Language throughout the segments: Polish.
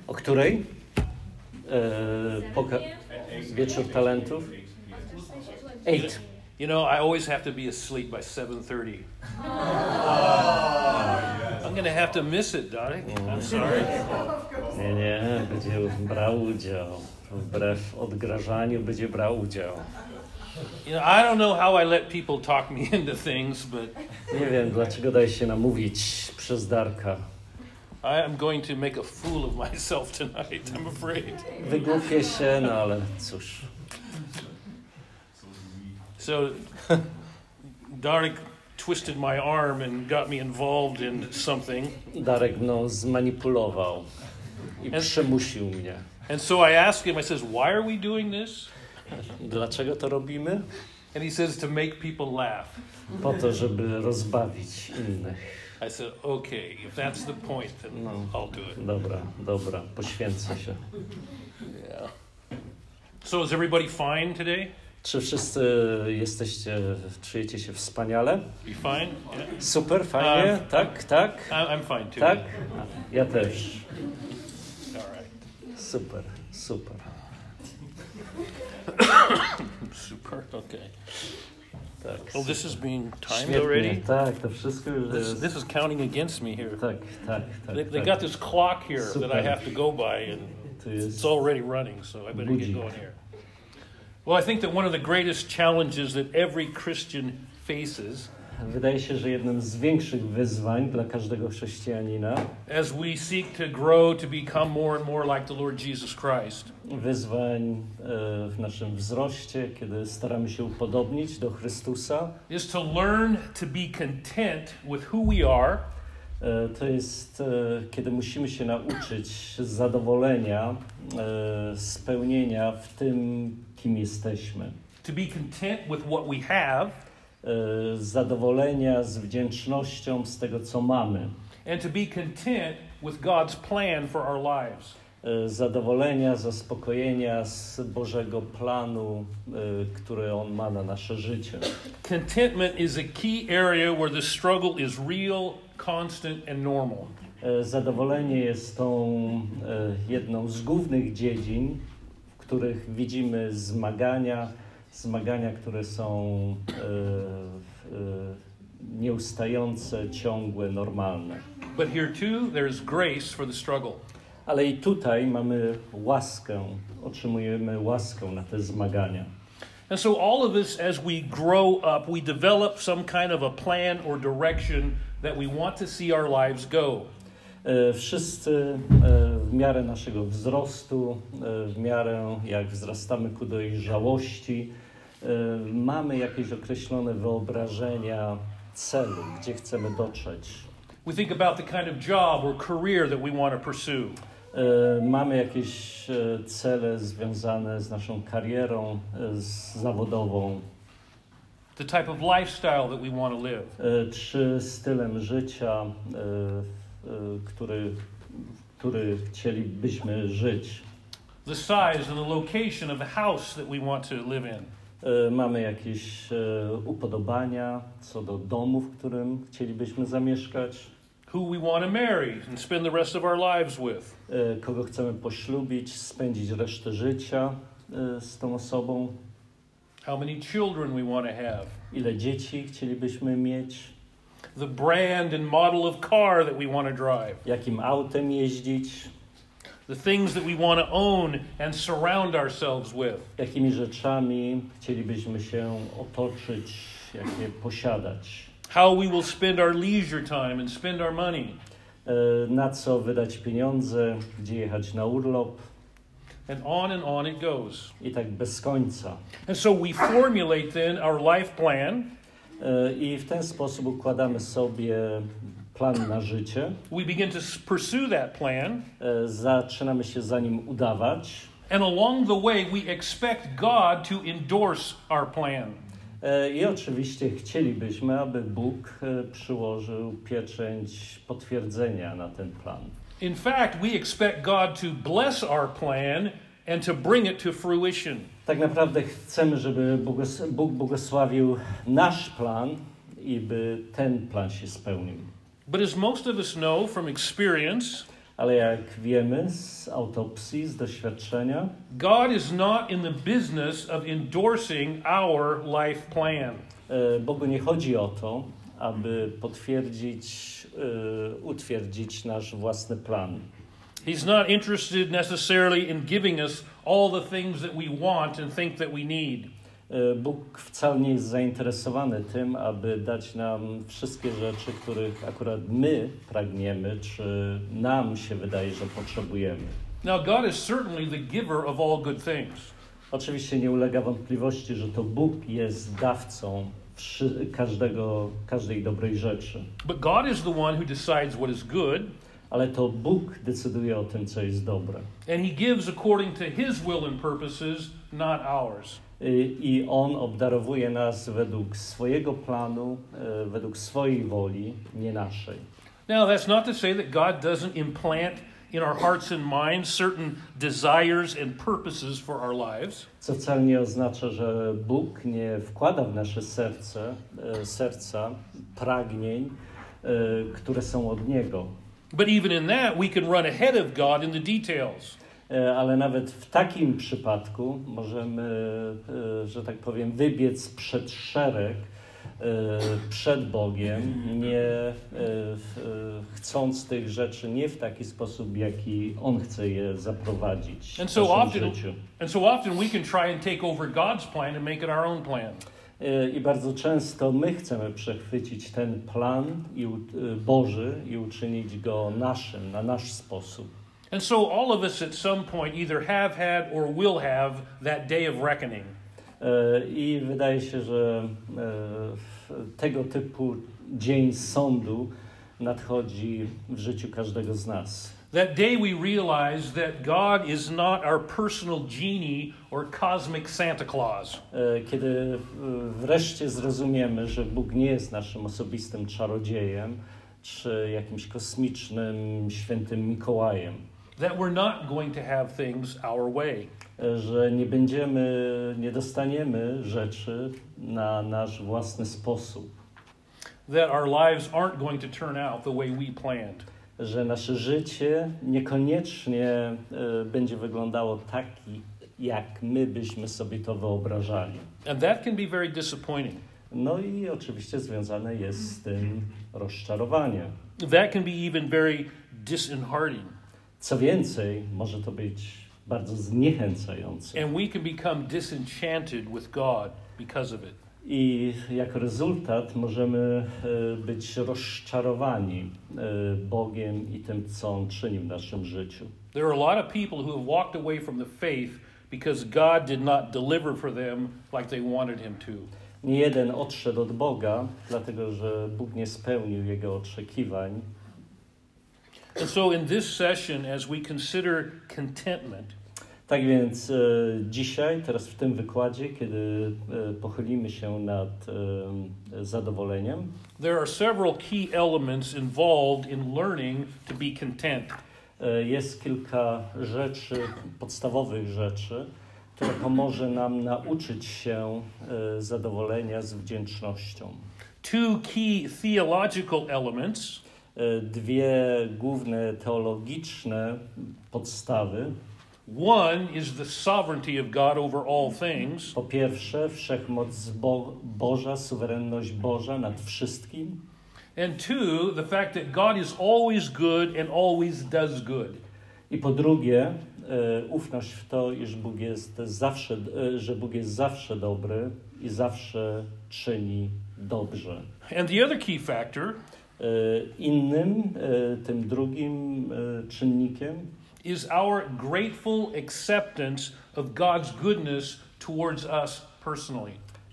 O której? Wieczór talentów? 8. You know, I always have to be asleep by 7:30. I'm going to have to miss it, Darek. I'm sorry. Nie, będzie brał udział. Wbrew odgrażaniu będzie brał udział. You know, I don't know how I let people talk me into things, but Nie wiem, dlaczego daje się namówić przez Darka. I am going to make a fool of myself tonight, I'm afraid. Wygłupię się, no ale cóż. So, Darek twisted my arm and got me involved in something. Darek mną zmanipulował i przymusił mnie. And so I asked him, I says, why are we doing this? Dlaczego to robimy? And he says, to make people laugh. Po to, żeby rozbawić innych. I said, okay, if that's the point, then I'll do it. Dobra, poświęcę się. Yeah. So is everybody fine today? Czy wszyscy czujecie się wspaniale? You fine? Yeah. Super, fajnie, tak. I'm fine too. Tak? Ja też. All right. Super. Super, okay. Tak. Well, this is being timed Świetnie. already? Tak, to wszystko już jest. This is counting against me here. Tak. They got this clock here Super. that I have to go by, and To jest it's already running, so I better get budzik. going here. Well, I think that one of the greatest challenges that every Christian faces Wydaje się, że jednym z większych wyzwań dla każdego chrześcijanina, as we seek to grow to become more and more like the Lord Jesus Christ, wyzwań w naszym wzroście, kiedy staramy się upodobnić do Chrystusa, is to learn to be content with who we are to jest, kiedy musimy się nauczyć zadowolenia, spełnienia w tym, kim jesteśmy. to be content with what we have, Zadowolenia z wdzięcznością z tego, co mamy. and to be content with God's plan for our lives. Zadowolenia, zaspokojenia z Bożego planu, który On ma na nasze życie. Contentment is a key area where the struggle is real, constant, and normal. Zadowolenie jest tą jedną z głównych dziedzin, w których widzimy zmagania, które są nieustające, ciągłe, normalne. But here too, there's grace for the struggle. Ale i tutaj mamy łaskę, otrzymujemy łaskę na te zmagania. And so all of us, as we grow up, we develop some kind of a plan or direction that we want to see our lives go. Wszyscy w miarę naszego wzrostu, w miarę jak wzrastamy ku dojrzałości, mamy jakieś określone wyobrażenia celu, gdzie chcemy dotrzeć. We think about the kind of job or career that we want to pursue. Mamy jakieś cele związane z naszą karierą zawodową. The type of lifestyle that we want to live. Czy stylem życia, który chcielibyśmy żyć. The size and the location of the house that we want to live in. Mamy jakieś upodobania co do domu, w którym chcielibyśmy zamieszkać. Who we want to marry and spend the rest of our lives with. Kogo chcemy poślubić, spędzić resztę życia z tą osobą. How many children we want to have. Ile dzieci chcielibyśmy mieć. The brand and model of car that we want to drive. Jakim autem jeździć. The things that we want to own and surround ourselves with. Jakimi rzeczami chcielibyśmy się otoczyć, jakie posiadać. How we will spend our leisure time and spend our money. Na co wydać pieniądze, gdzie jechać na urlop. And on it goes. I tak bez końca. And so we formulate then our life plan. I w ten sposób układamy sobie plan na życie. We begin to pursue that plan. Zaczynamy się za nim udawać. And along the way we expect God to endorse our plan. I oczywiście chcielibyśmy, aby Bóg przyłożył pieczęć potwierdzenia na ten plan. In fact, we expect God to bless our plan and to bring it to fruition. Tak naprawdę chcemy, żeby Bóg błogosławił nasz plan i by ten plan się spełnił. But as most of us know from experience, Ale jak wiemy z autopsji, z doświadczenia, God is not in the business of endorsing our life plan. Bogu nie chodzi o to, aby utwierdzić nasz własny plan. He's not interested necessarily in giving us all the things that we want and think that we need. Bóg wcale nie jest zainteresowany tym, aby dać nam wszystkie rzeczy, których akurat my pragniemy, czy nam się wydaje, że potrzebujemy. Now, God is certainly the giver of all good things. Oczywiście nie ulega wątpliwości, że to Bóg jest dawcą każdej dobrej rzeczy. But God is the one who decides what is good. Ale to Bóg decyduje o tym, co jest dobre. And He gives according to His will and purposes, not ours. I On obdarowuje nas według swojego planu, według swojej woli, nie naszej. Now, that's not to say that God doesn't implant in our hearts and minds certain desires and purposes for our lives. Co wcale nie oznacza, że Bóg nie wkłada w nasze serca pragnień, które są od Niego. But even in that, we can run ahead of God in the details. Ale nawet w takim przypadku możemy, że tak powiem, wybiec przed szereg, przed Bogiem, nie chcąc tych rzeczy nie w taki sposób, jaki On chce je zaprowadzić w naszym życiu. And so often we can try and take over God's plan and make it our own plan. I bardzo często my chcemy przechwycić ten plan Boży i uczynić go naszym, na nasz sposób. And so all of us at some point either have had or will have that day of reckoning. I wydaje się, że tego typu dzień sądu nadchodzi w życiu każdego z nas. That day we realize that God is not our personal genie or cosmic Santa Claus. Kiedy wreszcie zrozumiemy, że Bóg nie jest naszym osobistym czarodziejem czy jakimś kosmicznym świętym Mikołajem. That we're not going to have things our way. Że nie dostaniemy rzeczy na nasz własny sposób. That our lives aren't going to turn out the way we planned. Że nasze życie niekoniecznie będzie wyglądało tak, jak my byśmy sobie to wyobrażali. And that can be very disappointing. No i oczywiście związane jest z tym rozczarowanie. That can be even very disheartening. Co więcej, może to być bardzo zniechęcające. And we can become disenchanted with God because of it. I jako rezultat możemy być rozczarowani Bogiem i tym, co On czyni w naszym życiu. There are a lot of people who have walked away from the faith because God did not deliver for them like they wanted Him to. Nie jeden odszedł od Boga, dlatego że Bóg nie spełnił jego oczekiwań. And so in this session, as we consider contentment, tak więc dzisiaj, teraz w tym wykładzie, kiedy pochylimy się nad zadowoleniem, there are several key elements involved in learning to be content. Jest kilka rzeczy, podstawowych rzeczy, które pomoże nam nauczyć się zadowolenia z wdzięcznością. Two key theological elements. Dwie główne teologiczne podstawy. One is the sovereignty of God over all things. Po pierwsze, wszechmoc Boża, suwerenność Boża nad wszystkim. And two, the fact that God is always good and always does good. I po drugie, ufność w to, iż że Bóg jest zawsze dobry i zawsze czyni dobrze. And the other key factor tym drugim czynnikiem is our grateful acceptance of God's goodness towards us personally.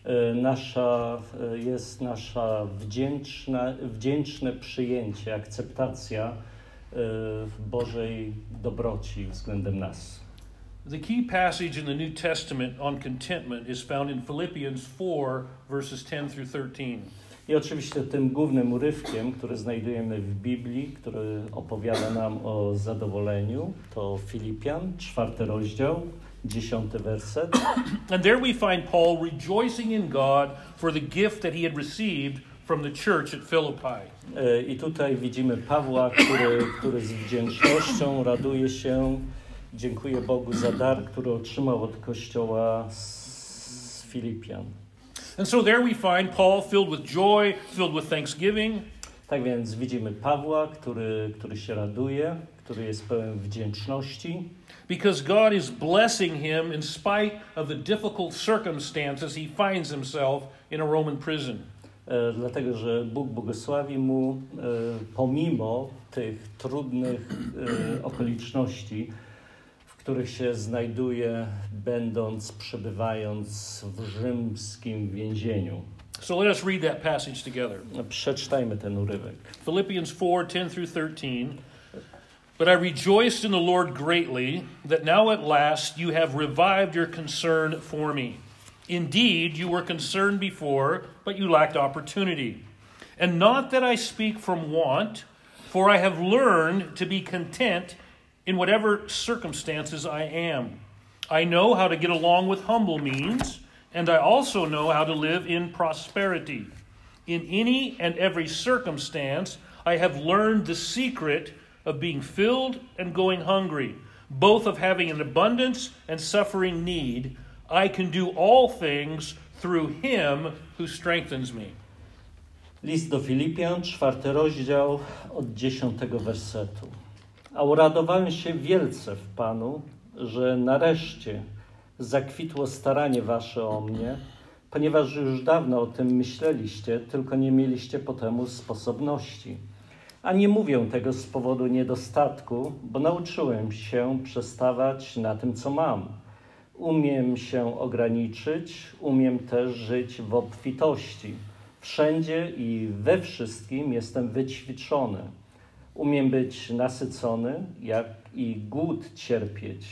Jest nasza wdzięczne przyjęcie, akceptacja Bożej dobroci względem nas. The key passage in the New Testament on contentment is found in Philippians 4, verses 10 through 13. I oczywiście tym głównym urywkiem, który znajdujemy w Biblii, który opowiada nam o zadowoleniu, to Filipian, 4 rozdział, 10 werset. And there we find Paul rejoicing in God for the gift that he had received from the church at Philippi. I tutaj widzimy Pawła, który z wdzięcznością raduje się, dziękuję Bogu za dar, który otrzymał od Kościoła z Filipian. And so there we find Paul filled with joy, filled with thanksgiving. Tak więc widzimy Pawła, który się raduje, który jest pełen wdzięczności. Because God is blessing him in spite of the difficult circumstances he finds himself in a Roman prison. Dlatego, że Bóg błogosławi mu pomimo tych trudnych okoliczności, w których się znajduje, przebywając w rzymskim więzieniu. So let us read that passage together. Przeczytajmy ten urywek. Philippians 4:10-13. But I rejoiced in the Lord greatly that now at last you have revived your concern for me. Indeed, you were concerned before, but you lacked opportunity. And not that I speak from want, for I have learned to be content in whatever circumstances I am. I know how to get along with humble means, and I also know how to live in prosperity. In any and every circumstance, I have learned the secret of being filled and going hungry, both of having an abundance and suffering need. I can do all things through him who strengthens me. List do Filipian, 4 rozdział, od 10 wersetu. A uradowałem się wielce w Panu, że nareszcie zakwitło staranie wasze o mnie, ponieważ już dawno o tym myśleliście, tylko nie mieliście po temu sposobności. A nie mówię tego z powodu niedostatku, bo nauczyłem się przestawać na tym, co mam. Umiem się ograniczyć, umiem też żyć w obfitości. Wszędzie i we wszystkim jestem wyćwiczony. Umiem być nasycony, jak i głód cierpieć,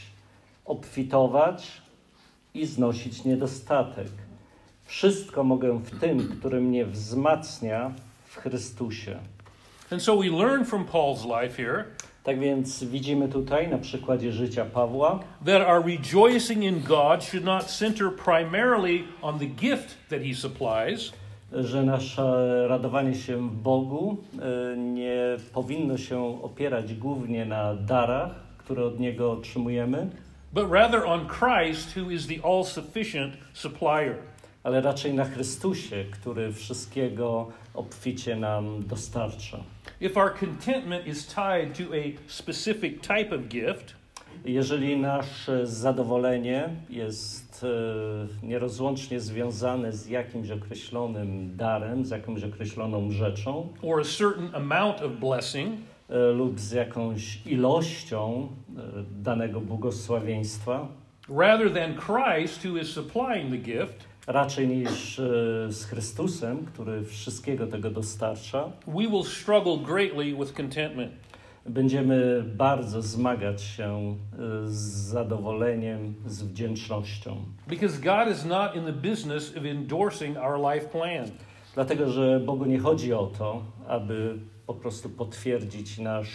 obfitować i znosić niedostatek. Wszystko mogę w tym, który mnie wzmacnia w Chrystusie. And so we learn from Paul's life here Tak więc widzimy tutaj na przykładzie życia Pawła, that our rejoicing in God should not center primarily on the gift that he supplies, że nasze radowanie się w Bogu nie powinno się opierać głównie na darach, które od Niego otrzymujemy, but rather on Christ, who is the all-sufficient supplier. ale raczej na Chrystusie, który wszystkiego obficie nam dostarcza. If our contentment is tied to a specific type of gift, Jeżeli nasze zadowolenie jest nierozłącznie związane z jakimś określonym darem, z jakąś określoną rzeczą or a certain amount of blessing, lub z jakąś ilością danego błogosławieństwa, rather than Christ, who is supplying the gift, raczej niż z Chrystusem, który wszystkiego tego dostarcza, we will struggle greatly with contentment. będziemy bardzo zmagać się z zadowoleniem, z wdzięcznością. Because God is not in the business of endorsing our life plan. Dlatego, że Bogu nie chodzi o to, aby po prostu potwierdzić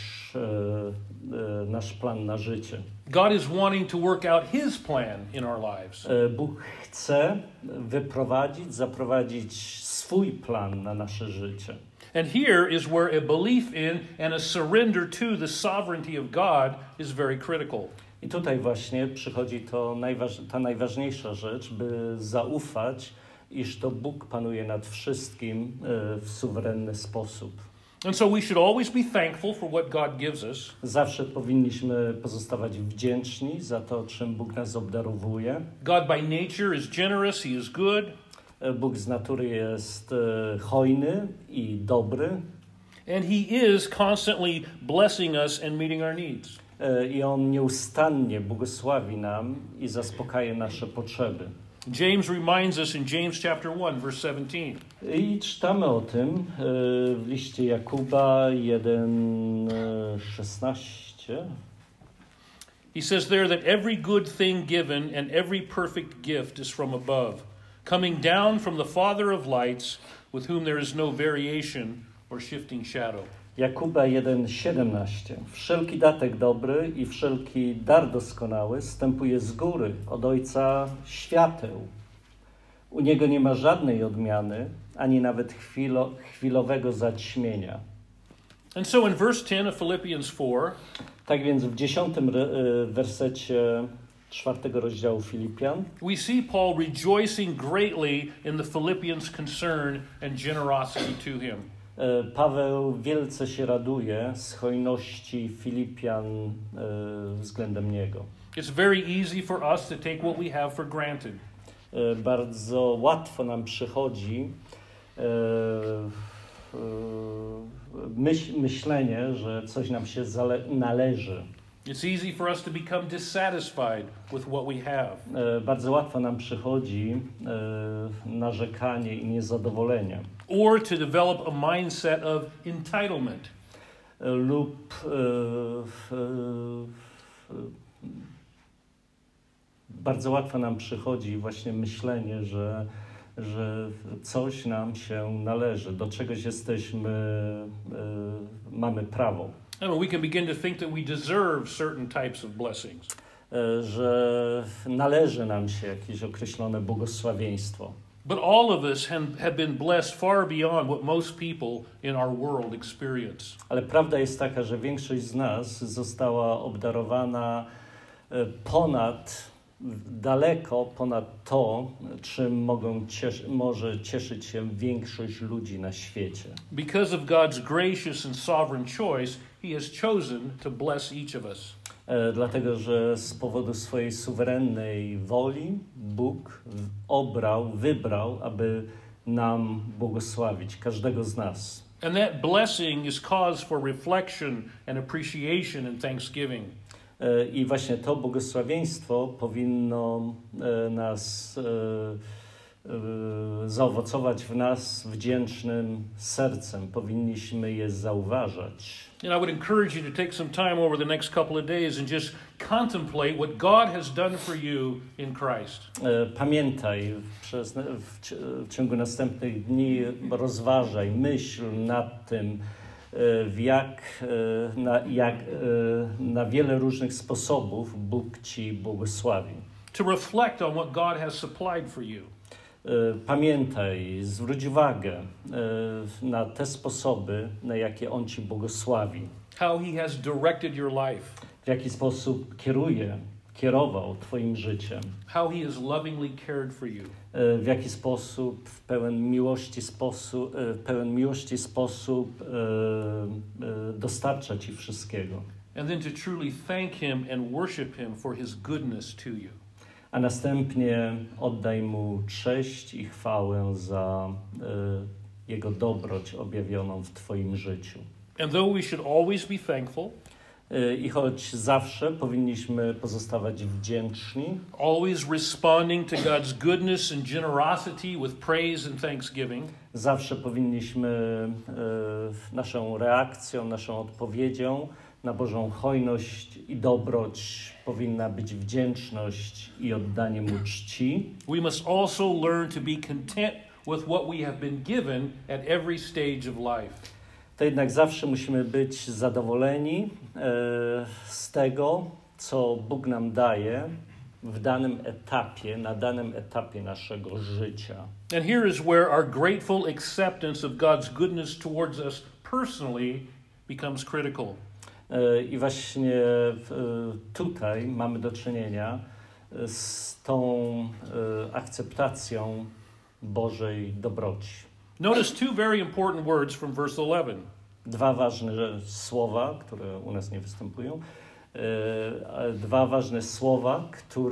nasz plan na życie. God is wanting to work out His plan in our lives. Bóg chce zaprowadzić swój plan na nasze życie. And here is where a belief in and a surrender to the sovereignty of God is very critical. I tutaj właśnie przychodzi ta najważniejsza rzecz, by zaufać, iż to Bóg panuje nad wszystkim w suwerenny sposób. And so we should always be thankful for what God gives us. Zawsze powinniśmy pozostawać wdzięczni za to, czym Bóg nas obdarowuje. God by nature is generous, He is good. Bóg z natury jest hojny i dobry. And He is constantly blessing us and meeting our needs. I On nieustannie błogosławi nam i zaspokaja nasze potrzeby. James reminds us in James chapter 1 verse 17. I czytamy o tym w liście Jakuba 1:16. He says there that every good thing given and every perfect gift is from above, coming down from the Father of lights, with whom there is no variation or shifting shadow. Jakuba 1:17. Wszelki datek dobry i wszelki dar doskonały zstępuje z góry, od Ojca świateł. U Niego nie ma żadnej odmiany, ani nawet chwilowego zaćmienia. And so in verse 10 of Philippians 4, Tak więc w 10 wersecie 4 rozdziału Filipian we see Paul rejoicing greatly in the Philippians' concern and generosity to him. Paweł wielce się raduje z hojności Filipian względem niego. It's very easy for us to take what we have for granted. Bardzo łatwo nam przychodzi myślenie, że coś nam się należy. It's easy for us to become dissatisfied with what we have. Bardzo łatwo nam przychodzi narzekanie i niezadowolenie. Or to develop a mindset of entitlement. Lub bardzo łatwo nam przychodzi właśnie myślenie, że coś nam się należy, do czegoś mamy prawo. I mean, we can begin to think that we deserve certain types of blessings. Że należy nam się jakieś określone błogosławieństwo. But all of us have been blessed far beyond what most people in our world experience. Ale prawda jest taka, że większość z nas została obdarowana daleko ponad to, czym może cieszyć się większość ludzi na świecie. Because of God's gracious and sovereign choice, He has chosen to bless each of us. Dlatego, że z powodu swojej suwerennej woli Bóg wybrał, aby nam błogosławić, każdego z nas. And that blessing is cause for reflection and appreciation and thanksgiving. I właśnie to błogosławieństwo powinno zaowocować w nas wdzięcznym sercem. Powinniśmy je zauważać. And I would encourage you to take some time over the next couple of days and just contemplate what God has done for you in Christ. Pamiętaj, w ciągu następnych dni rozważaj, myśl nad tym, na wiele różnych sposobów Bóg ci błogosławi. To reflect on what God has supplied for you. Pamiętaj, zwróć uwagę na te sposoby, na jakie On ci błogosławi. How He has directed your life. W jaki sposób kierował twoim życiem. How He has lovingly cared for you. W jaki sposób, w pełen miłości sposób dostarcza ci wszystkiego. And then to truly thank Him and worship Him for His goodness to you. A następnie oddaj Mu cześć i chwałę za Jego dobroć objawioną w twoim życiu. And though we should always be thankful, i choć zawsze powinniśmy pozostawać wdzięczni, always responding to God's goodness and generosity with praise and thanksgiving, zawsze powinniśmy naszą reakcją, naszą odpowiedzią na Bożą hojność i dobroć powinna być wdzięczność i oddanie Mu czci. We must also learn to be content with what we have been given at every stage of life. To jednak zawsze musimy być zadowoleni z tego, co Bóg nam daje w danym etapie, na danym etapie naszego życia. And here is where our grateful acceptance of God's goodness towards us personally becomes critical. I właśnie tutaj mamy do czynienia z tą akceptacją Bożej dobroci. Notice two very important words from verse 11. Dwa ważne słowa, które u nas nie występują. Dwa ważne słowa,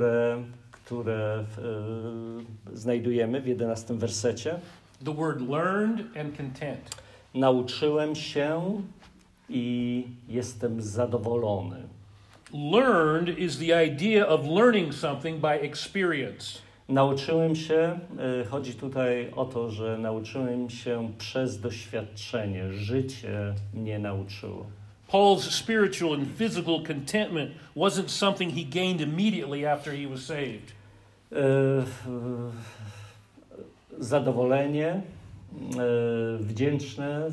które znajdujemy w 11 wersecie. The word learned and content. Nauczyłem się i jestem zadowolony. Learned is the idea of learning something by experience. Nauczyłem się, chodzi tutaj o to, że nauczyłem się przez doświadczenie. Życie mnie nauczyło. Paul's spiritual and physical contentment wasn't something he gained immediately after he was saved. Zadowolenie, wdzięczne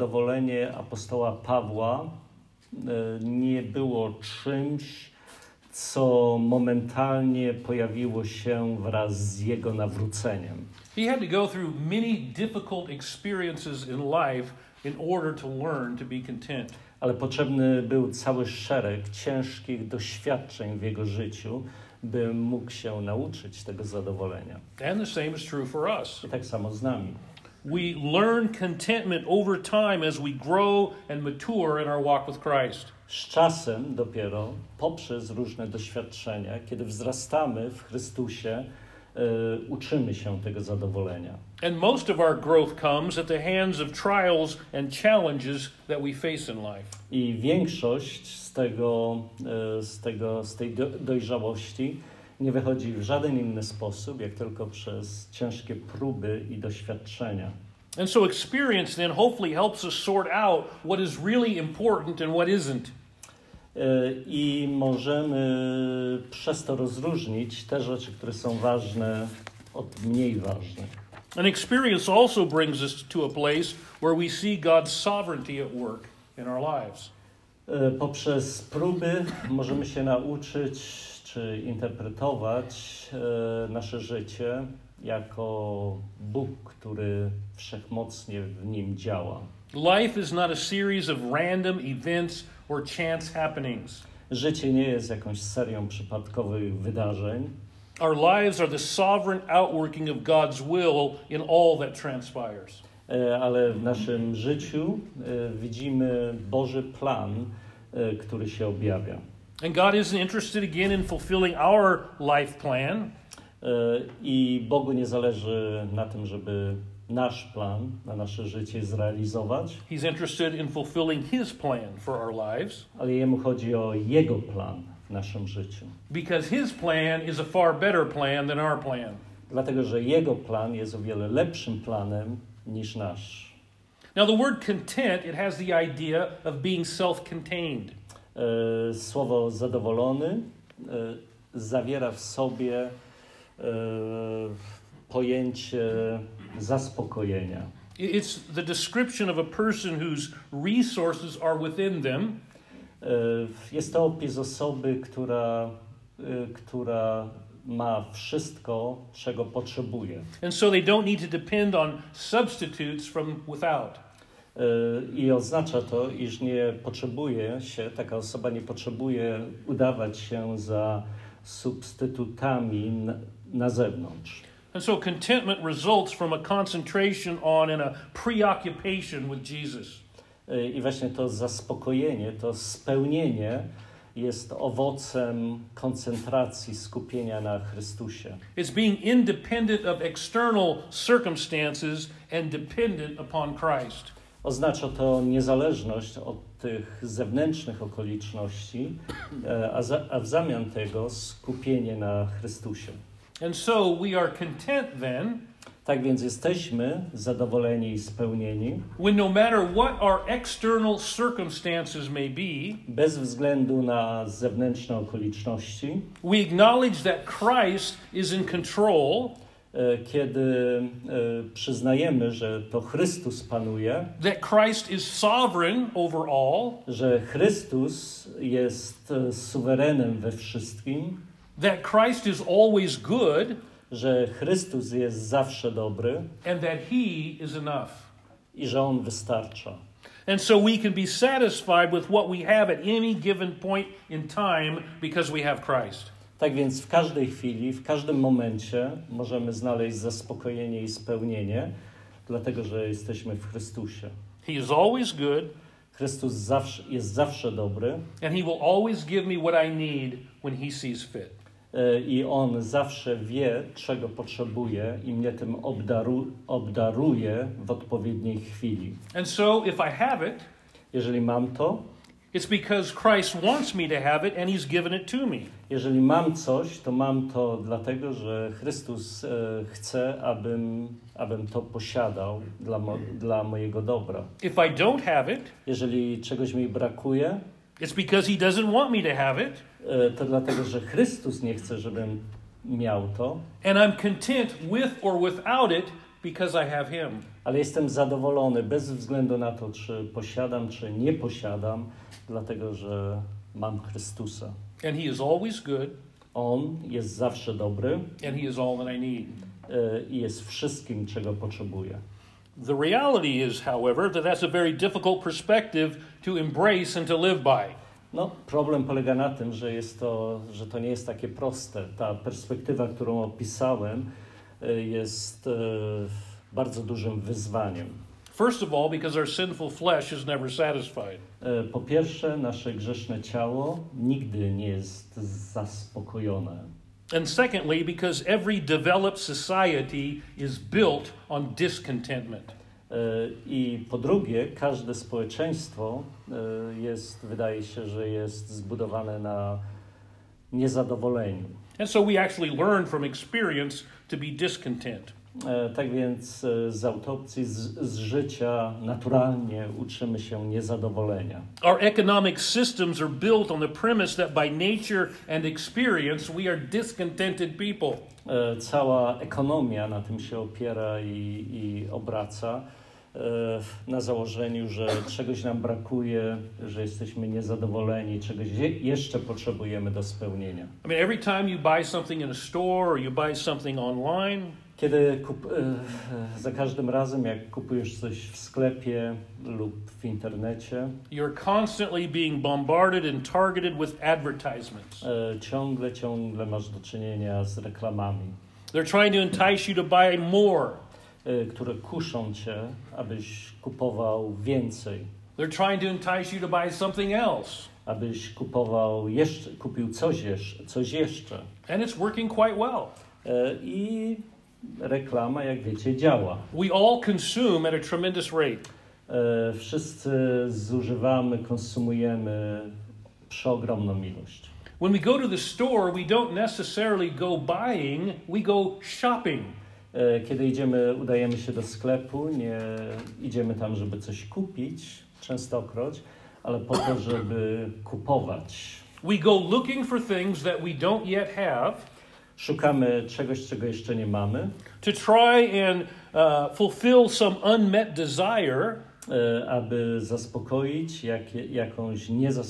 zadowolenie apostoła Pawła nie było czymś, co momentalnie pojawiło się wraz z jego nawróceniem. He had to go through many difficult experiences in life in order to learn to be content. Ale potrzebny był cały szereg ciężkich doświadczeń w jego życiu, by mógł się nauczyć tego zadowolenia. And the same is true for us. I tak samo z nami. We learn contentment over time as we grow and mature in our walk with Christ. Z czasem dopiero, poprzez różne doświadczenia, kiedy wzrastamy w Chrystusie, uczymy się tego zadowolenia. And most of our growth comes at the hands of trials and challenges that we face in life. I większość z tej dojrzałości nie wychodzi w żaden inny sposób, jak tylko przez ciężkie próby i doświadczenia. And so experience then hopefully helps us sort out what is really important and what isn't. I możemy przez to rozróżnić te rzeczy, które są ważne, od mniej ważnych. And experience also brings us to a place where we see God's sovereignty at work in our lives. Poprzez próby możemy się nauczyć czy interpretować nasze życie jako Bóg, który wszechmocnie w nim działa. Life is not a series of random events or chance happenings. Życie nie jest jakąś serią przypadkowych wydarzeń. Our lives are the sovereign outworking of God's will in all that transpires. Ale w naszym życiu widzimy Boży plan, który się objawia. And God isn't interested again in fulfilling our life plan. I Bogu nie zależy na tym, żeby nasz plan na nasze życie zrealizować. He's interested in fulfilling His plan for our lives. Ale Jemu chodzi o Jego plan w naszym życiu. Because His plan is a far better plan than our plan. Dlatego, że Jego plan jest o wiele lepszym planem niż nasz. Now the word content, it has the idea of being self-contained. Słowo zadowolony zawiera w sobie pojęcie zaspokojenia. It's the description of a person whose resources are within them. Jest to opis osoby, która ma wszystko, czego potrzebuje. And so they don't need to depend on substitutes from without. I oznacza to, iż taka osoba nie potrzebuje udawać się za substytutami na zewnątrz. And so contentment results from a concentration on and a preoccupation with Jesus. I właśnie to zaspokojenie, to spełnienie jest owocem koncentracji, skupienia na Chrystusie. It's being independent of external circumstances and dependent upon Christ. Oznacza to niezależność od tych zewnętrznych okoliczności, a w zamian tego skupienie na Chrystusie. And so we are content then. Tak więc jesteśmy zadowoleni i spełnieni, When no matter what our external circumstances may be, bez względu na zewnętrzne okoliczności, we acknowledge that Christ is in control, kiedy przyznajemy, że to Chrystus panuje, that Christ is sovereign over all, że Chrystus jest suwerenem we wszystkim, that Christ is always good, że Chrystus jest zawsze dobry and that He is enough. i że On wystarcza. And so we can be satisfied with what we have at any given point in time because we have Christ. Tak więc w każdej chwili, w każdym momencie możemy znaleźć zaspokojenie i spełnienie, dlatego że jesteśmy w Chrystusie. He is always good, Chrystus jest zawsze dobry and He will always give me what I need when He sees fit. I On zawsze wie, czego potrzebuje i mnie tym obdaruje w odpowiedniej chwili. And so if I have it, Jeżeli mam to, it's because Christ wants me to have it and He's given it to me. jeżeli mam coś, to mam to dlatego, że Chrystus chce, abym to posiadał dla mojego dobra. If I don't have it, Jeżeli czegoś mi brakuje, it's because He doesn't want me to have it, to dlatego, że Chrystus nie chce, żebym miał to, and I'm content with or without it because I have Him. ale jestem zadowolony bez względu na to, czy posiadam, czy nie posiadam, dlatego, że mam Chrystusa. And he is always good. On jest zawsze dobry And he is all that I need. i jest wszystkim, czego potrzebuję. The reality is, however, that that's a very difficult perspective to embrace and to live by. No, problem polega na tym, że to nie jest takie proste. Ta perspektywa, którą opisałem, jest bardzo dużym wyzwaniem. First of all, because our sinful flesh is never satisfied. Po pierwsze, nasze grzeszne ciało nigdy nie jest zaspokojone. And secondly, because every developed society is built on discontentment. I po drugie, każde społeczeństwo wydaje się, że jest zbudowane na niezadowoleniu. And so we actually learn from experience to be discontent. Tak więc z autopsji, z życia naturalnie uczymy się niezadowolenia. Our economic systems are built on the premise that by nature and experience we are discontented people. Cała ekonomia na tym się opiera i obraca. Na założeniu, że czegoś nam brakuje, że jesteśmy niezadowoleni, czegoś jeszcze potrzebujemy do spełnienia. I mean, every time you buy something in a store or you buy something online, za każdym razem, jak kupujesz coś w sklepie lub w internecie, you're constantly being bombarded and targeted with advertisements. Ciągle masz do czynienia z reklamami. They're trying to entice you to buy more. Które kuszą cię, abyś kupował więcej. They're trying to entice you to buy something else. Abyś kupił coś jeszcze. And it's working quite well. I reklama, jak wiecie, działa. We all consume at a tremendous rate. Wszyscy konsumujemy przeogromną ilość. When we go to the store, we don't necessarily go buying, we go shopping. Kiedy udajemy się do sklepu, nie idziemy tam, żeby coś kupić, częstokroć, ale po to, żeby kupować. We go looking for things that we don't yet have. Szukamy czegoś, czego jeszcze nie mamy. To try and fulfill some unmet desire. Aby zaspokoić jakąś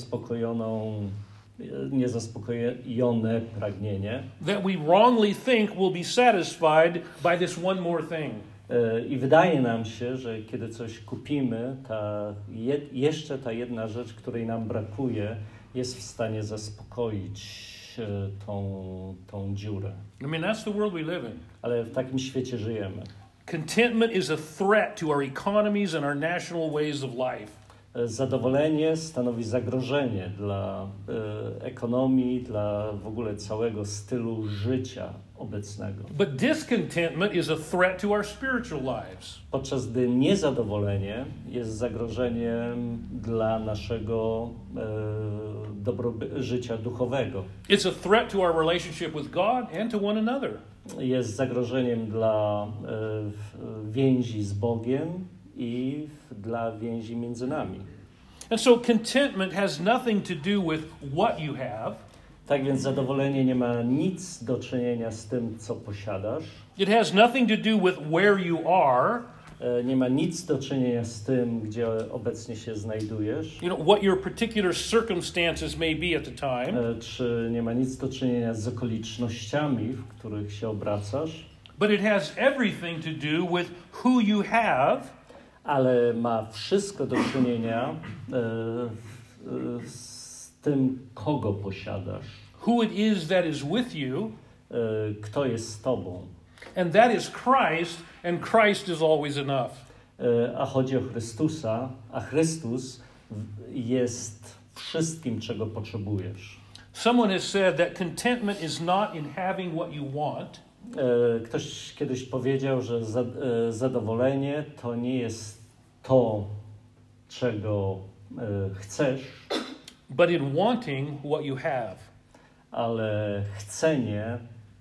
niezaspokojone pragnienie. That we wrongly think will be satisfied by this one more thing. I wydaje nam się, że kiedy coś kupimy, jeszcze ta jedna rzecz, której nam brakuje, jest w stanie zaspokoić tą dziurę. I mean, that's the world we live in. Ale w takim świecie żyjemy. Contentment is a threat to our economies and our national ways of life. Zadowolenie stanowi zagrożenie dla ekonomii, dla w ogóle całego stylu życia obecnego. But discontentment is a threat to our spiritual lives. Podczas gdy niezadowolenie jest zagrożeniem dla naszego życia duchowego. It's a threat to our relationship with God and to one another. Jest zagrożeniem dla więzi z Bogiem i dla więzi między nami. And so contentment has nothing to do with what you have. Tak więc zadowolenie nie ma nic do czynienia z tym, co posiadasz. It has nothing to do with where you are. Nie ma nic do czynienia z tym, gdzie obecnie się znajdujesz. You know, what your particular circumstances may be at the time. Czy nie ma nic do czynienia z okolicznościami, w których się obracasz. But it has everything to do with who you have. Ale ma wszystko do czynienia z tym, kogo posiadasz. Who it is that is with you. Kto jest z tobą. And that is Christ, and Christ is always enough. A chodzi o Chrystusa, a Chrystus jest wszystkim, czego potrzebujesz. Someone has said that contentment is not in having what you want. Ktoś kiedyś powiedział, że zadowolenie to nie jest to, czego chcesz, but in wanting what you have. Ale chcenie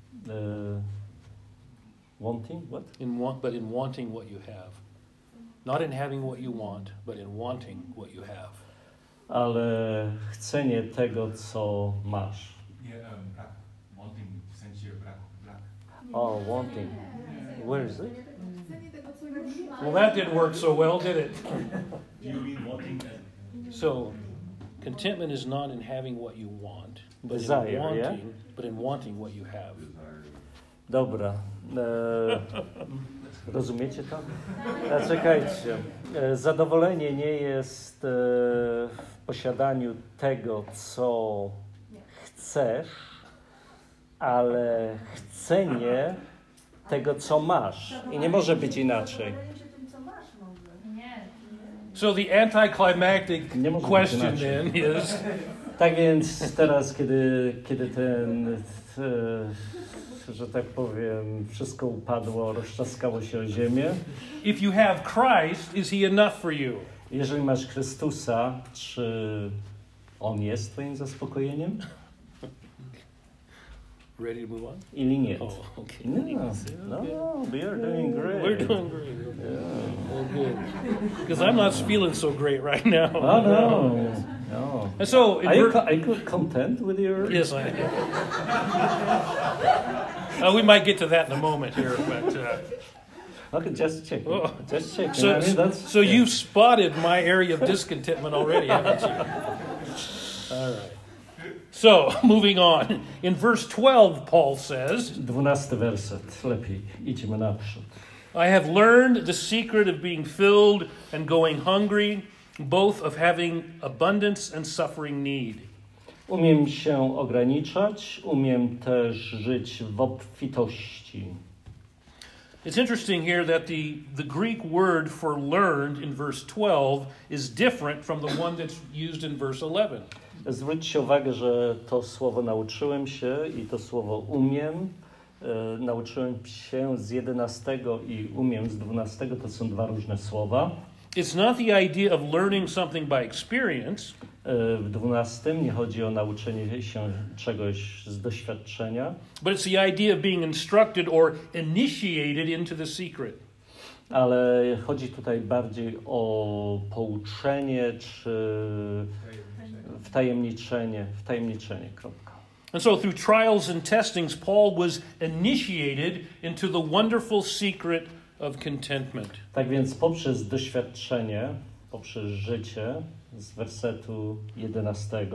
wanting what? But in wanting what you have. Not in having what you want, but in wanting what you have. Ale chcenie tego, co masz. Brak. Wanting w sensie brak. Oh, wanting. Where is it? Well, that didn't work so well, did it? Do you mean wanting? So, contentment is not in having what you want. Desire, but in wanting what you have. Dobra. Rozumiecie to? Czekajcie. Zadowolenie nie jest w posiadaniu tego, co chcesz, ale chcenie tego, co masz. I nie może być inaczej. So the anticlimactic question then is... Tak więc teraz, kiedy że tak powiem, wszystko upadło, roztrzaskało się o ziemię. If you have Christ, is he enough for you? Jeżeli masz Chrystusa, czy On jest twoim zaspokojeniem? Ready to move on? Ili nie? Oh, okay. No, we are doing great. We're doing great. Yeah. Oh, good. Because I'm not feeling so great right now. Oh, no. And so, are you content with your... Yes, I am. We might get to that in a moment here, but... Okay, just checking. Oh. Just checking. So you've spotted my area of discontentment already, haven't you? All right. So, moving on. In verse 12, Paul says, 12 werset. Lepiej. Idźmy naprzód. I have learned the secret of being filled and going hungry, both of having abundance and suffering need. Umiem się ograniczać, umiem też żyć w obfitości. It's interesting here that the Greek word for learned in verse 12 is different from the one that's used in verse 11. Zwróćcie uwagę, że to słowo nauczyłem się i to słowo umiem. Nauczyłem się z 11 i umiem z 12. To są dwa różne słowa. It's not the idea of learning something by experience. W 12 nie chodzi o nauczenie się czegoś z doświadczenia. But it's the idea of being instructed or initiated into the secret. Ale chodzi tutaj bardziej o pouczenie czy wtajemniczenie, kropka. And so through trials and testings, Paul was initiated into the wonderful secret of contentment. Tak więc poprzez doświadczenie, poprzez życie z wersetu 11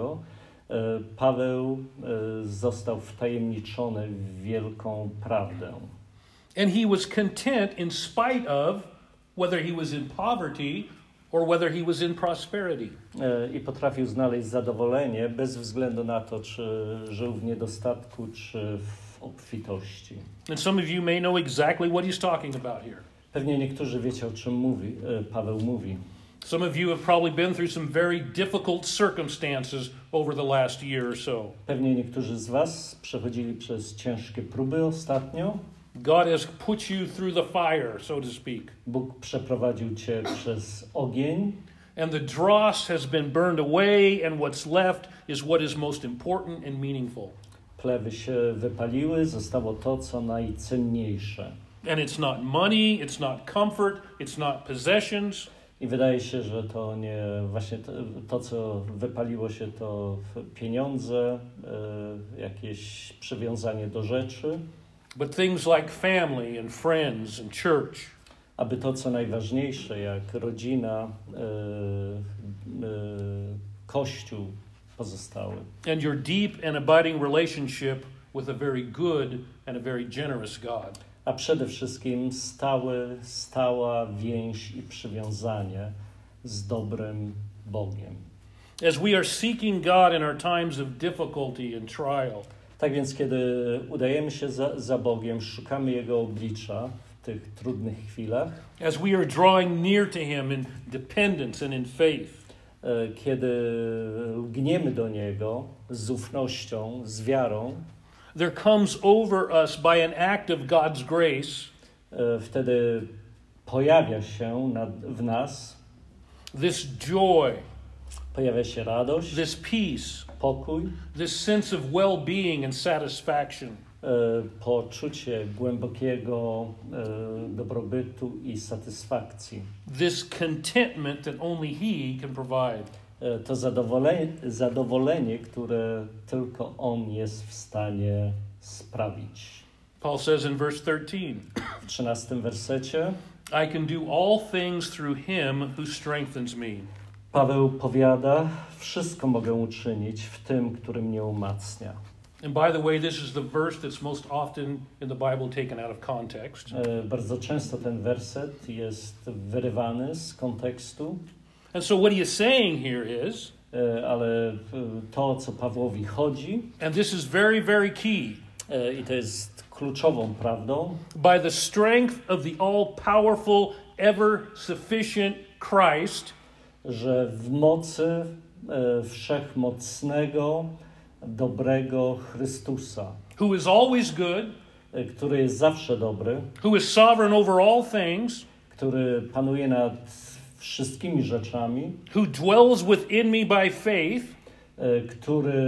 Paweł został wtajemniczony w wielką prawdę. And he was content in spite of whether he was in poverty or whether he was in prosperity. I potrafił znaleźć zadowolenie bez względu na to, czy żył w niedostatku, czy w obfitości. And some of you may know exactly what he's talking about here. Pewnie niektórzy wiecie, o czym Paweł mówi. Some of you have probably been through some very difficult circumstances over the last year or so. Pewnie niektórzy z was przechodzili przez ciężkie próby ostatnio. God has put you through the fire, so to speak. Bóg przeprowadził cię przez ogień. And the dross has been burned away, and what's left is what is most important and meaningful. Plewy się wypaliły, zostało to, co najcenniejsze. And it's not money, it's not comfort, it's not possessions. I wydaje się, że to nie właśnie to co wypaliło się, to pieniądze, jakieś przywiązanie do rzeczy. But things like family and friends and church. Aby to, co najważniejsze, jak rodzina, Kościół pozostały. And your deep and abiding relationship with a very good and a very generous God. A przede wszystkim stała więź i przywiązanie z dobrym Bogiem. As we are seeking God in our times of difficulty and trial. Tak więc, kiedy udajemy się za Bogiem, szukamy Jego oblicza w tych trudnych chwilach. As we are drawing near to Him in dependence and in faith. Kiedy lgniemy do Niego z ufnością, z wiarą. There comes over us by an act of God's grace. Wtedy pojawia się w nas this joy. Pojawia się radość, this peace, pokój, this sense of well-being and satisfaction. Poczucie głębokiego dobrobytu i satysfakcji. This contentment that only He can provide. To zadowolenie, które tylko On jest w stanie sprawić. Paul says in verse 13. W 13 wersecie. I can do all things through Him who strengthens me. Paweł powiada, wszystko mogę uczynić w tym, który mnie umacnia. And by the way, this is the verse that's most often in the Bible taken out of context. Bardzo często ten werset jest wyrywany z kontekstu, And so what he is saying here is, ale to, o co Pawłowi chodzi, and this is very, very key, i to jest kluczową prawdą, by the strength of the all-powerful, ever-sufficient Christ, że w mocy wszechmocnego, dobrego Chrystusa, who is always good, który jest zawsze dobry, who is sovereign over all things, który panuje nad wszystkimi rzeczami, who dwells within me by faith, który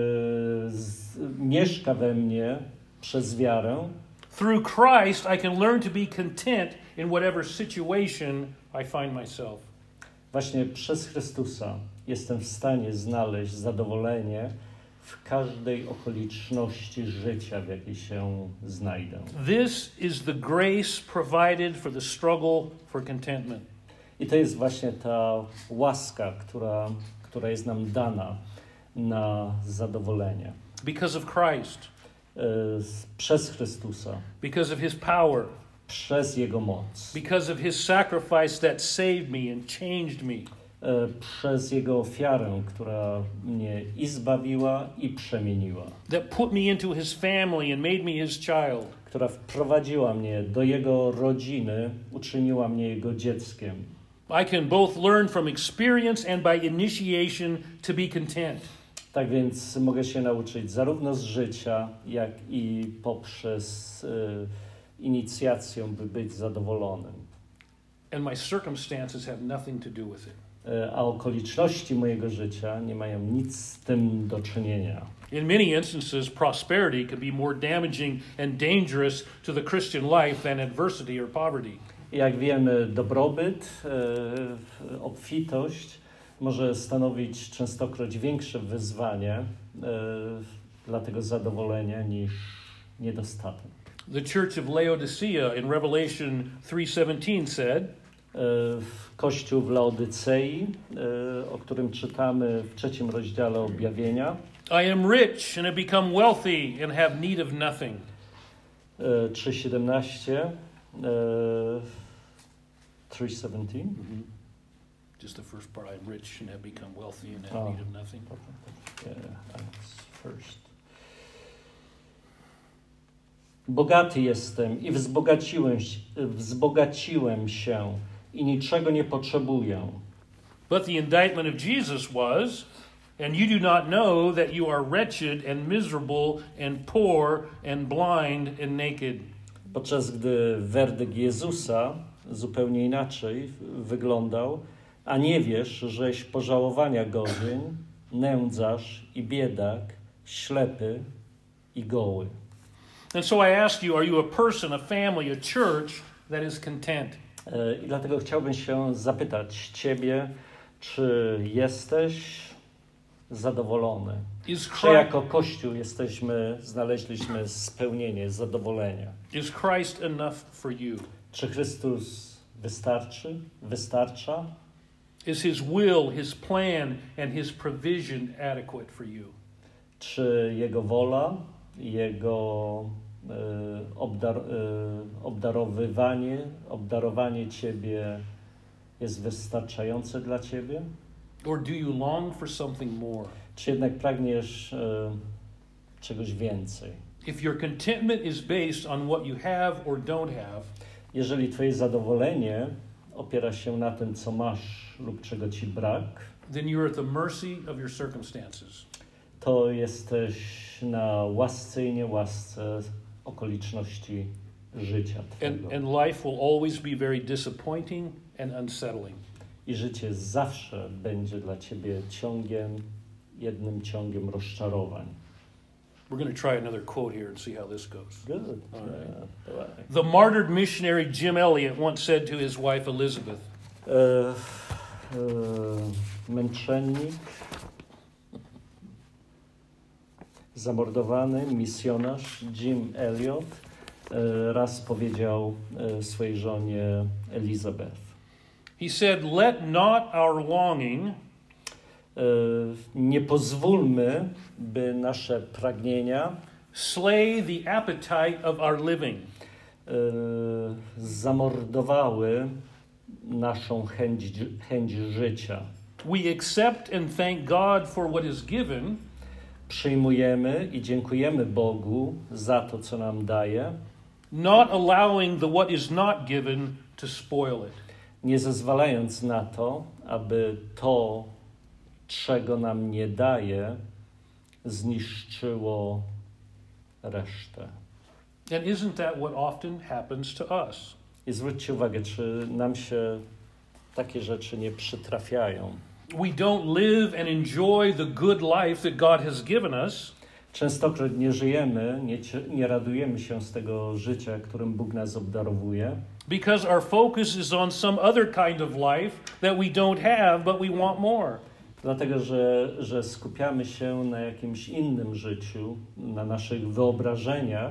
mieszka we mnie przez wiarę. through Christ I can learn to be content in whatever situation I find myself. Właśnie przez Chrystusa jestem w stanie znaleźć zadowolenie w każdej okoliczności życia, w jakiej się znajdę. This is the grace provided for the struggle for contentment. I to jest właśnie ta łaska, która jest nam dana na zadowolenie. Because of Christ, Przez Chrystusa, because of His power, przez Jego moc, because of His sacrifice that saved me and changed me. Przez Jego ofiarę, która mnie i zbawiła, i przemieniła, That put me into His family and made me His child. która wprowadziła mnie do Jego rodziny, uczyniła mnie Jego dzieckiem. I can both learn from experience and by initiation to be content. Tak więc mogę się nauczyć zarówno z życia, jak i poprzez inicjację, by być zadowolonym. And my circumstances have nothing to do with it. A okoliczności mojego życia nie mają nic z tym do czynienia. In many instances, prosperity can be more damaging and dangerous to the Christian life than adversity or poverty. Jak wiemy, dobrobyt, obfitość może stanowić częstokroć większe wyzwanie dla tego zadowolenia niż niedostatek. The church of Laodicea in Revelation 3:17 said, Kościół w Laodycei, o którym czytamy w 3 rozdziale Objawienia. I am rich and have become wealthy and have need of nothing. 3:17. 3:17. Just the first part, I am rich and have become wealthy and have need of nothing. Yeah, that's first. Bogaty jestem i wzbogaciłem się i niczego nie potrzebuję. But the indictment of Jesus was, and you do not know that you are wretched and miserable and poor and blind and naked. Podczas gdy werdykt Jezusa zupełnie inaczej wyglądał, a nie wiesz, żeś pożałowania godzin, nędzarz i biedak, ślepy i goły. And so I ask you, are you a person, a family, a church that is content? I dlatego chciałbym się zapytać Ciebie, czy jesteś zadowolony? Czy jako Kościół znaleźliśmy spełnienie, zadowolenie? Is Christ enough for you? Czy Chrystus wystarcza? Is His will, His plan, and His provision adequate for you? Czy Jego wola, Jego obdarowanie Ciebie jest wystarczające dla Ciebie? Or do you long for something more? Czy jednak pragniesz czegoś więcej? If your contentment is based on what you have or don't have, jeżeli Twoje zadowolenie opiera się na tym, co masz lub czego Ci brak, then you're at the mercy of your circumstances. To jesteś na łasce i niełasce okoliczności życia Twojego. And life will always be very disappointing and unsettling. I życie zawsze będzie dla Ciebie jednym ciągiem rozczarowań. We're going to try another quote here and see how this goes. Good. All right. Yeah, The martyred missionary Jim Elliot once said to his wife Elizabeth, męczennik, zamordowany misjonarz Jim Elliot raz powiedział swojej żonie Elizabeth: He said, let not our longing Nie pozwólmy, by nasze pragnienia slay the appetite of our living. Zamordowały naszą chęć życia. We accept and thank God for what is given, Przyjmujemy i dziękujemy Bogu za to, co nam daje, not allowing the what is not given to spoil it. nie zezwalając na to, aby to, czego nam nie daje, zniszczyło resztę. And isn't that what often happens to us? I zwróćcie uwagę, czy nam się takie rzeczy nie przytrafiają. We don't live and enjoy the good life that God has given us Częstokroć nie żyjemy, nie radujemy się z tego życia, którym Bóg nas obdarowuje, because our focus is on some other kind of life that we don't have, but we want more. dlatego że skupiamy się na jakimś innym życiu, na naszych wyobrażeniach,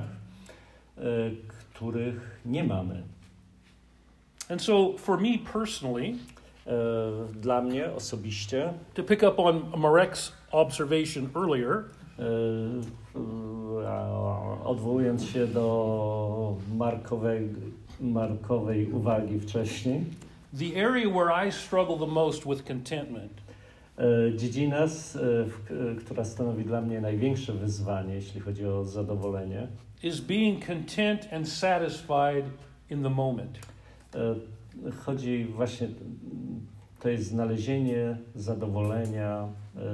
których nie mamy. And so, for me personally, Dla mnie osobiście, to pick up on Marek's observation earlier, odwołując się do Markowej uwagi wcześniej, the area where I struggle the most with contentment dziedzina, która stanowi dla mnie największe wyzwanie, jeśli chodzi o zadowolenie, is being content and satisfied in the moment. Chodzi właśnie, to jest znalezienie zadowolenia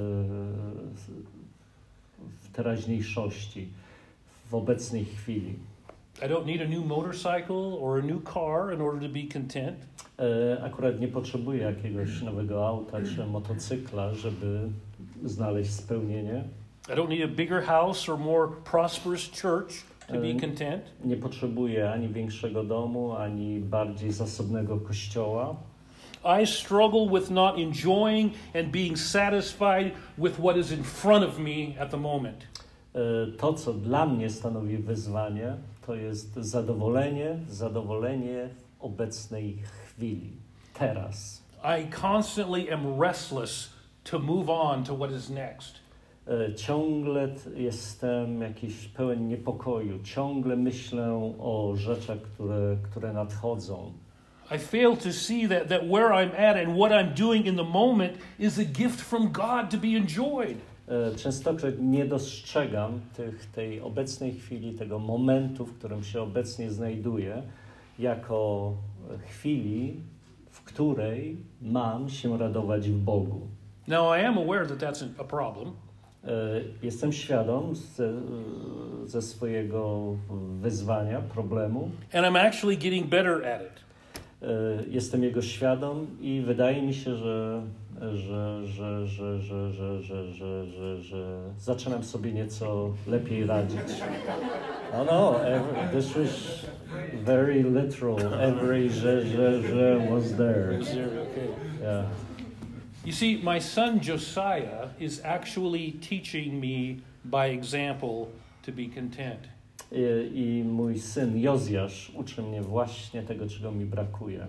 w teraźniejszości, w obecnej chwili. I don't need a new motorcycle or a new car in order to be content. Akurat nie potrzebuję jakiegoś nowego auta czy motocykla, żeby znaleźć spełnienie. I don't need a bigger house or more prosperous church to be content. Nie potrzebuję ani większego domu, ani bardziej zasobnego kościoła. I struggle with not enjoying and being satisfied with what is in front of me at the moment. To, co dla mnie stanowi wyzwanie, to jest zadowolenie w obecnej chwili, teraz. I constantly am restless to move on to what is next. Ciągle jestem jakiś pełen niepokoju, ciągle myślę o rzeczach, które nadchodzą. I fail to see that where I'm at and what I'm doing in the moment is a gift from God to be enjoyed. Częstokroć nie dostrzegam tej obecnej chwili, tego momentu, w którym się obecnie znajduję, jako chwili, w której mam się radować w Bogu. Now I am aware that that's a problem. Jestem świadom ze swojego wyzwania, problemu. And I'm actually getting better at it. Jestem jego świadom i wydaje mi się, że zaczynam sobie nieco lepiej radzić. No, this was very literal. Every że was there. Okay. Yeah. You see, my son Josiah is actually teaching me by example to be content. I mój syn Jozjasz uczy mnie właśnie tego, czego mi brakuje.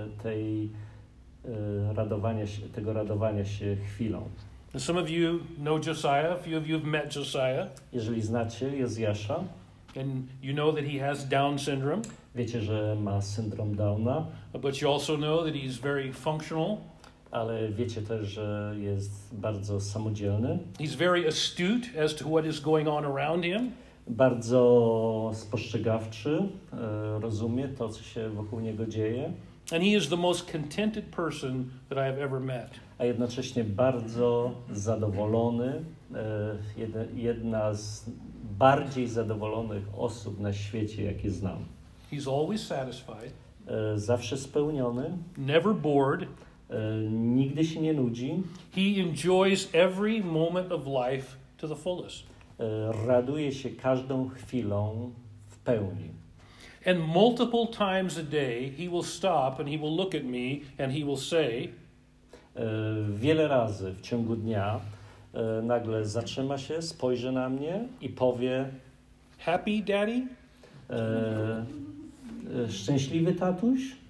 Tego radowania się chwilą. And some of you know Josiah. A few of you have met Josiah. Jeżeli znacie Jozjasza, and you know that he has Down syndrome. Wiecie, że ma syndrom Downa. But you also know that he's very functional. Ale wiecie też, że jest bardzo samodzielny. He's very astute as to what is going on around him. Bardzo spostrzegawczy, rozumie to, co się wokół niego dzieje. And he is the most contented person that I have ever met. A jednocześnie bardzo zadowolony, jedna z bardziej zadowolonych osób na świecie, jakie znam. He's always satisfied. Zawsze spełniony. Never bored. Nigdy się nie nudzi. He enjoys every moment of life to the fullest. Raduje się każdą chwilą w pełni. And multiple times a day he will stop and he will look at me and he will say, wiele razy w ciągu dnia nagle zatrzyma się, spojrzy na mnie i powie: Happy, Daddy? Szczęśliwy tatuś?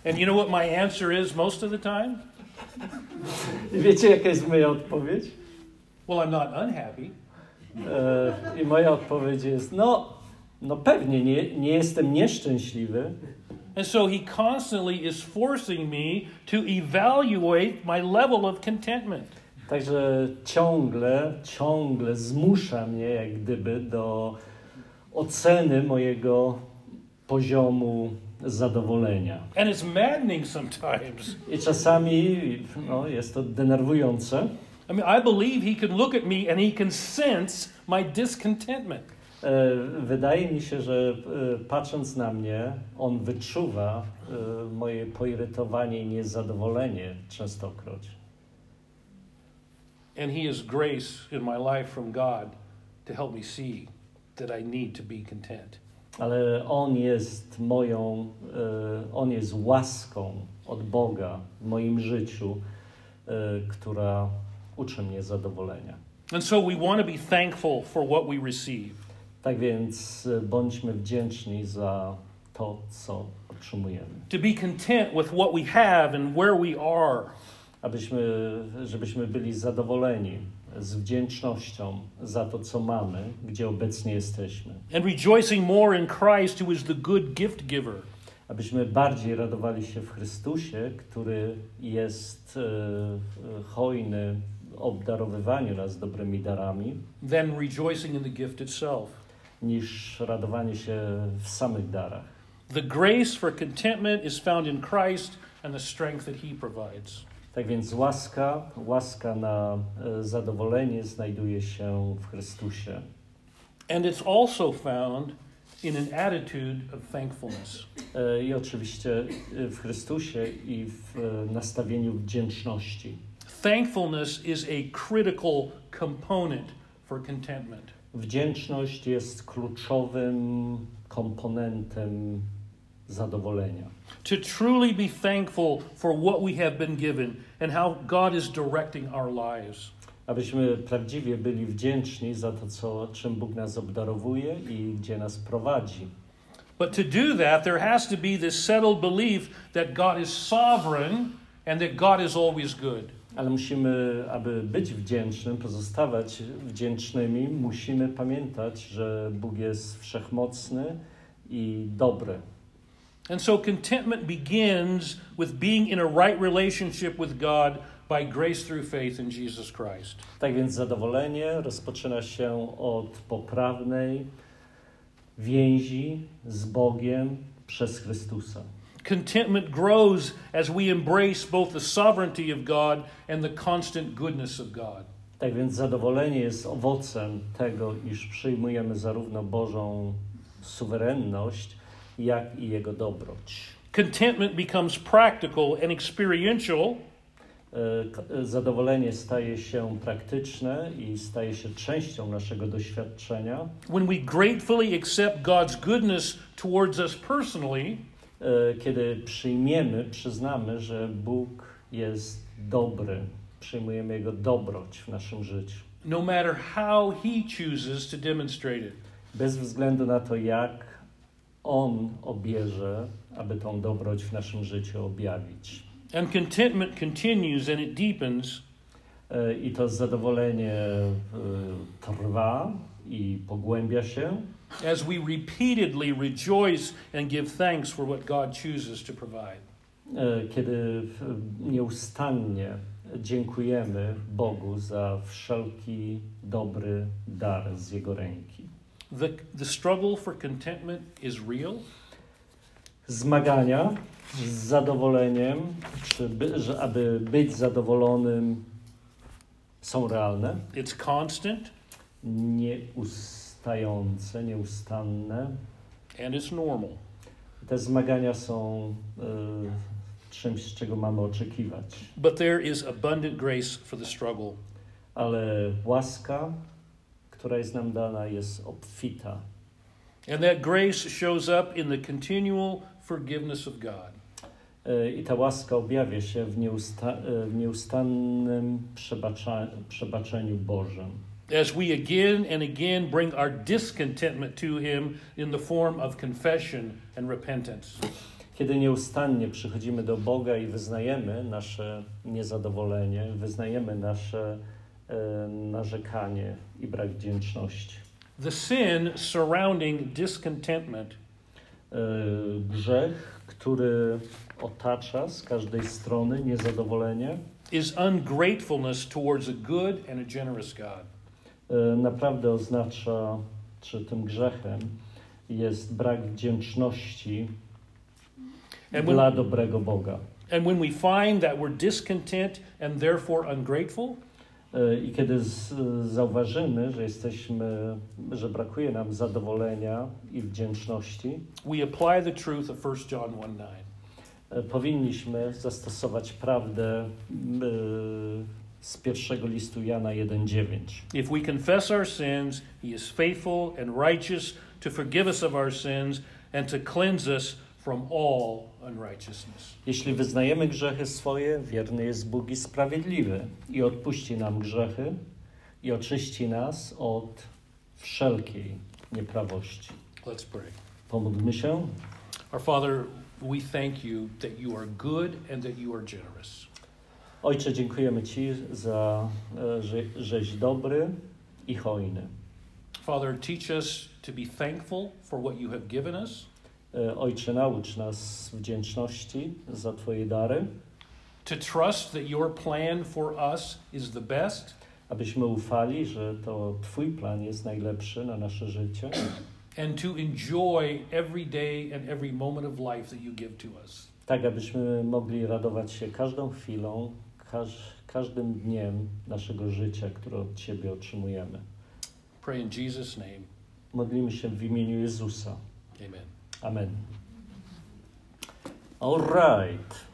And you know what my answer is most of the time? I wiecie, jaka jest moja odpowiedź? Well, I'm not unhappy. I moja odpowiedź jest, no pewnie, nie jestem nieszczęśliwy. And so he constantly is forcing me to evaluate my level of contentment. Także ciągle zmusza mnie jak gdyby do oceny mojego poziomu zadowolenia. And it's maddening sometimes. I czasami jest to denerwujące. I mean, I believe he can look at me and he can sense my discontentment. Wydaje mi się, że patrząc na mnie, on wyczuwa moje poirytowanie i niezadowolenie częstokroć. And he has grace in my life from God to help me see that I need to be content. Ale on jest łaską od Boga w moim życiu, która uczy mnie zadowolenia. And so we want to be thankful for what we receive. Tak więc bądźmy wdzięczni za to, co otrzymujemy. To be content with what we have and where we are. Żebyśmy byli zadowoleni z wdzięcznością za to, co mamy, gdzie obecnie jesteśmy. And rejoicing more in Christ, who is the good gift giver. Abyśmy bardziej radowali się w Chrystusie, który jest hojny w obdarowywaniu nas dobrymi darami, than rejoicing in the gift itself. Niż radowanie się w samych darach. The grace for contentment is found in Christ and the strength that he provides. Tak więc łaska na zadowolenie znajduje się w Chrystusie. And it's also found in an attitude of thankfulness. I oczywiście w Chrystusie i w nastawieniu wdzięczności. Thankfulness is a critical component for contentment. Wdzięczność jest kluczowym komponentem zadowolenia. To truly be thankful for what we have been given and how God is directing our lives. Abyśmy prawdziwie byli wdzięczni za to, czym Bóg nas obdarowuje i gdzie nas prowadzi. But to do that, there has to be this settled belief that God is sovereign and that God is always good. Ale aby być wdzięcznym, pozostawać wdzięcznymi, musimy pamiętać, że Bóg jest wszechmocny i dobry. And so contentment begins with being in a right relationship with God by grace through faith in Jesus Christ. Tak więc zadowolenie rozpoczyna się od poprawnej więzi z Bogiem przez Chrystusa. Contentment grows as we embrace both the sovereignty of God and the constant goodness of God. Tak więc zadowolenie jest owocem tego, iż przyjmujemy zarówno Bożą suwerenność, jak i Jego dobroć. Contentment becomes practical and experiential. Zadowolenie staje się praktyczne i staje się częścią naszego doświadczenia. When we gratefully accept God's goodness towards us personally, kiedy przyznamy, że Bóg jest dobry, przyjmujemy Jego dobroć w naszym życiu. No matter how He chooses to demonstrate it. Bez względu na to, jak On obierze, aby tą dobroć w naszym życiu objawić. And contentment continues and it deepens. I to zadowolenie trwa i pogłębia się. As we repeatedly rejoice and give thanks for what God chooses to provide. Kiedy nieustannie dziękujemy Bogu za wszelki dobry dar z Jego ręki. The struggle for contentment is real. Zmagania z zadowoleniem, aby być zadowolonym, są realne. It's constant. Nieustanne. And it's normal. Te zmagania są czymś, z czego mamy oczekiwać. But there is abundant grace for the struggle. Ale łaska, która jest nam dana, jest obfita. And that grace shows up in the continual forgiveness of God. I ta łaska objawia się w nieustannym przebaczeniu Bożym. As we again and again bring our discontentment to Him in the form of confession and repentance. Kiedy nieustannie przychodzimy do Boga i wyznajemy nasze niezadowolenie, wyznajemy nasze narzekanie i brak wdzięczności. The sin surrounding discontentment Grzech, który otacza z każdej strony niezadowolenie, is ungratefulness towards a good and a generous God. Naprawdę oznacza, czy tym grzechem jest brak wdzięczności dla dobrego Boga. And when we find that we're discontent and therefore ungrateful, I kiedy zauważymy, że brakuje nam zadowolenia i wdzięczności, we apply the truth of 1 John 1:9. Powinniśmy zastosować prawdę z pierwszego listu Jana 1:9. If we confess our sins, he is faithful and righteous to forgive us of our sins and to cleanse us from all unrighteousness. Jeśli wyznajemy grzechy swoje, wierny jest Bóg i sprawiedliwy i odpuści nam grzechy i oczyści nas od wszelkiej nieprawości. Let's pray. Pomódlmy się. Our Father, we thank you that you are good and that you are generous. Ojcze, dziękujemy Ci żeś dobry i hojny. Father, teach us to be thankful for what you have given us. Ojcze, naucz nas wdzięczności za Twoje dary. To trust that your plan for us is the best. Abyśmy ufali, że to Twój plan jest najlepszy na nasze życie. And to enjoy every day and every moment of life that you give to us. Tak, abyśmy mogli radować się każdą chwilą, każdym dniem naszego życia, które od Ciebie otrzymujemy. Pray in Jesus' name. Modlimy się w imieniu Jezusa. Amen. Amen. All right.